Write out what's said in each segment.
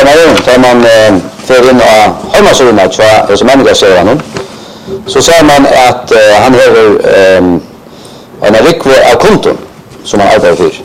tar man för in och hemmasöna tror jag som människa säger han. Så säger man att han har en rikv av konton som han arbetar för.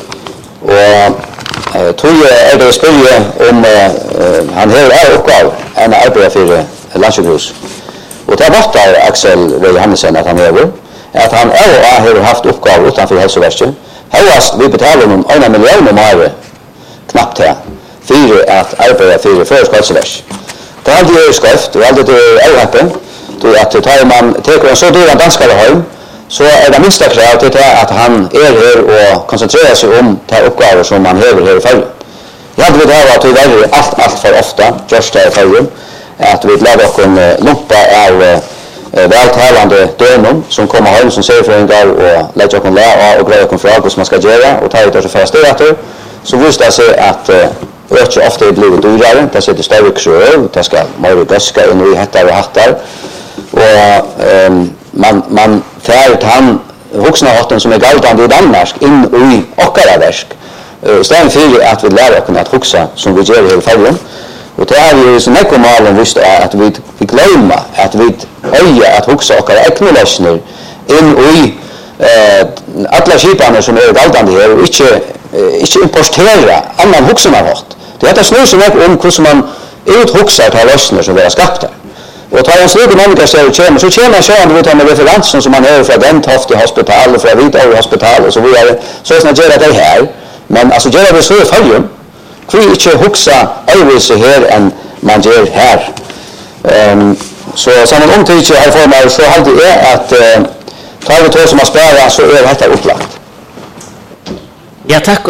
Och tror jag det spelje om han har uppgav en arbete för Landsjukhus. Och det bortar Axel Johansen att han att han har haft uppgav utanför hälsoverket. Hellast vi betalar honom 1 miljon om året knappt här för att arbeta för förskottsverk. Det har ju skrift och alltid öppen då att tar man tar en så dyr danskare hem så är det minsta krav till att han här och koncentrerar sig om de uppgifter som man har här i fallet. Jag hade det här att vi väljer allt för ofta just det fallet att vi lägger oss en lumpa av vältalande dömon som kommer hem som säger för en dag och lägger oss en lär och grejer oss frågor som man ska göra och tar det så fast det så visste jag sig att ökar ofta blivit dyrare, det sitter större kröv, det ska mer göska in i hattar och hattar och man färd han vuxna hatten som är galdande i Danmark in i åkara verk istället för att vi lär oss att huxa som vi gör i fallen och det är ju så mycket malen visst att vi glömma att vi höja att huxa åkara eknolösner in i alla skiparna som är galdande här och inte importera annan huxarnarhått. Det är snur som är om hur man uthuxar till lösningar som vi skapta. Och tar en slik människa så kommer man vid med referenser som man har från Dentofte hospital och från Vitau hospital och så vidare. Så är det det här. Men alltså gör det så i fallet. Vi inte huxa övrigt här än man gör här. Så samman omtryck här får man så alltid är att tar vi två som har sparat så är detta upplagt. Ja, tack.